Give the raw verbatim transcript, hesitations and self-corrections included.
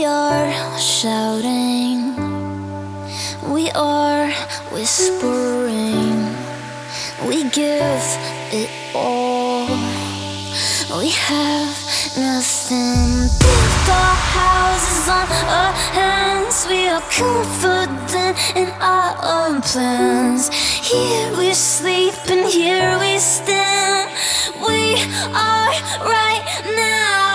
are shouting, we are whispering, we give it all. We have nothing. Built our houses on our hands. We are confident in our own plans. Here we sleep and here we stand. We are right now.